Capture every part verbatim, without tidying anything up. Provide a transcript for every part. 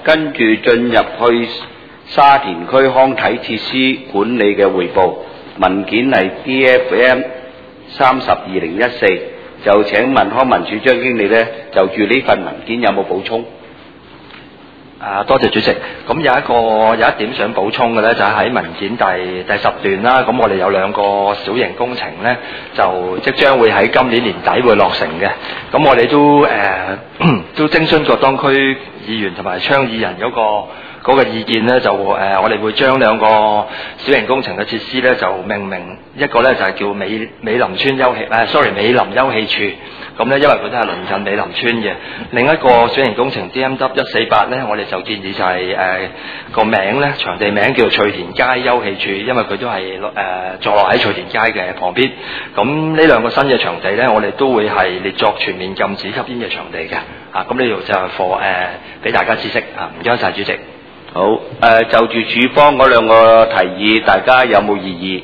跟住進入去沙田區康體設施管理嘅匯報，文件係 D F M 三十二零一四，就請問康文署張經理呢，就住呢份文件有冇補充？ 啊，多謝主席。咁有一個有一點想補充嘅咧，就係喺文件第第十段啦。咁我哋有兩個小型工程咧，就即將會喺今年年底會落成嘅。咁我哋都誒、呃、都徵詢過當區議員同埋倡議人嗰、嗰個嗰個意見咧，就誒、呃、我哋會將兩個小型工程嘅設施咧，就命名一個咧就係叫美美林村休憩誒 sorry 美林休憩處。咁咧，因為佢都係鄰近美林村嘅。另一個小型工程 D M W 一四八咧，我哋就建議就係誒個名咧，場地名叫做翠田街休憩處，因為佢都係誒、呃、坐落喺翠田街嘅旁邊。咁呢兩個新嘅場地咧，我哋都會係列作全面禁止吸煙嘅場地嘅。啊，咁呢度就係 for 誒俾大家知識啊，唔該晒主席。 好，誒、呃、就住署方嗰兩個提議，大家有冇異議？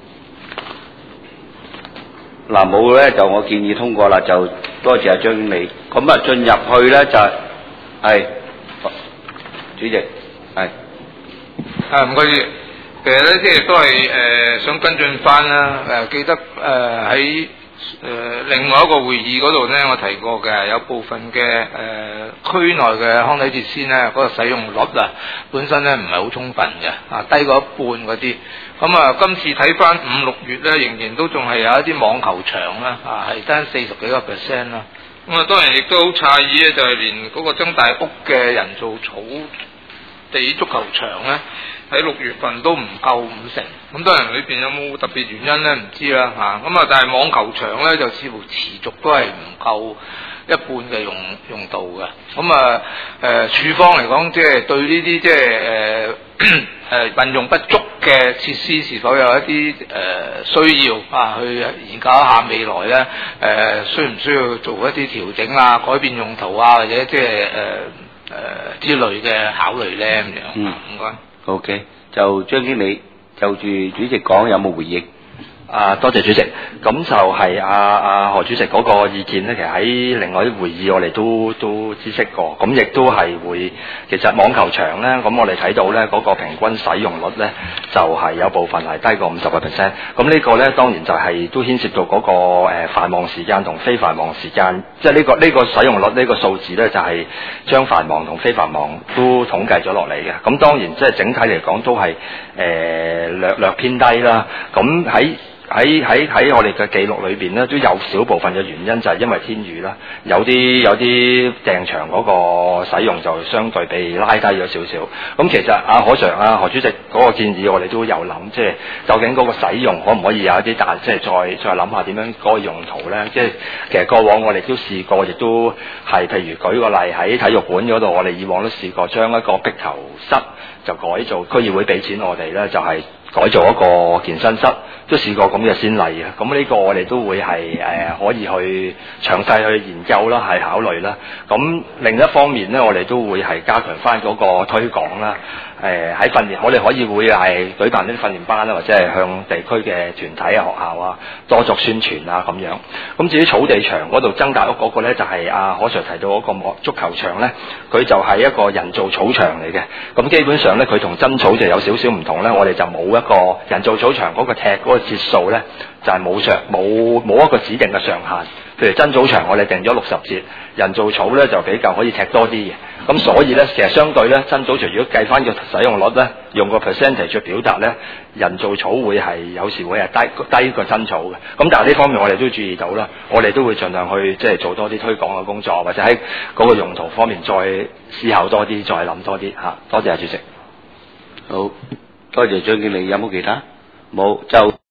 嗱冇咧，就我建議通過啦，就多謝阿張經理。咁啊，進入去咧就係、係，主席係。 啊，唔該主席。其實咧，即係都係誒、呃、想跟進翻啦。誒、呃、記得誒喺誒另外一個會議嗰度咧，我提過嘅有部分嘅誒、呃、區內嘅康體設施咧，嗰、嗰個使用率啊，本身咧唔係好充分嘅，啊低過一半嗰啲。咁啊，今次睇翻五六月咧，仍然都仲係有一啲網球場啦，啊係得四十幾個 percent 啦。咁啊，當然亦都好詫異咧，就係、是、連嗰個曾大屋嘅人造草地足球場咧，喺六月份都唔夠五成。咁當然裏邊有冇特別原因咧，唔知啦嚇。咁啊，但係網球場咧就似乎持續都係唔夠一半嘅用用度嘅。咁啊誒，處方嚟講，即係對呢啲即係誒。誒運用不足嘅設施是否有一啲誒、呃、需要啊？去研究一下未來咧誒、呃，需唔需要做一啲調整啊、改變用途啊，或者即係誒誒之類嘅考慮咧咁樣。嗯，唔該。 OK，就張經理就住主席講有冇回應？ 啊，多謝主席。咁就係阿阿何主席嗰個意見咧，其實喺另外啲會議我哋都都知悉過。咁亦都係會，其實網球場咧，咁我哋睇到咧嗰、那個平均使用率咧，就係、是、有部分係低過五十個 percent。咁呢個咧當然就係都牽涉到嗰、那個、呃、繁忙時間同非繁忙時間，即係呢個呢、這個使用率呢、這個數字咧，就係、是、將繁忙同非繁忙都統計咗落嚟嘅。咁當然即係整體嚟講都係誒、呃、略略偏低啦。咁喺喺喺喺我哋嘅記錄裏邊咧，都有少部分嘅原因就係因為天雨啦，有啲有啲訂場嗰個使用就相對被拉低咗少少。咁其實阿何 Sir 啊何主席嗰個建議我哋都有諗，即係究竟嗰個使用可唔可以有一啲大，即係再再諗下點樣嗰個用途咧？即係其實過往我哋都試過，亦都係譬如舉個例喺體育館嗰度，我哋以往都試過將一個壁球室就改造，區議會俾錢我哋咧，就係、是。改造一個健身室，都試過咁嘅先例嘅。咁呢個我哋都會係誒、呃、可以去詳細去研究啦，係考慮啦。咁另一方面咧，我哋都會係加強翻嗰個推廣啦。誒喺訓練，我哋可以會係舉辦啲訓練班啦，或者係向地區嘅團體啊、學校啊多作宣傳啊咁樣。咁至於草地場嗰度曾大屋嗰個咧，就係、是、阿、啊、何 Sir 提到嗰個足球場咧，佢就係一個人造草場嚟嘅。咁基本上咧，佢同真草就有少少唔同咧，我哋就冇一個人造草場嗰個踢嗰個節數咧，就係冇上冇冇一個指定嘅上限。譬如真草場我哋定咗六十節，人造草咧就比較可以踢多啲嘅。咁所以咧，其實相對咧，真草場如果計翻個使用率咧，用個 percentage 去表達咧，人造草會係有時會係低低過真草嘅。咁但係呢方面我哋都注意到啦，我哋都會盡量去即係做多啲推廣嘅工作，或者喺嗰個用途方面再思考多啲，再諗多啲嚇。多謝啊，主席。 好，多謝張經理。有冇其他？冇就。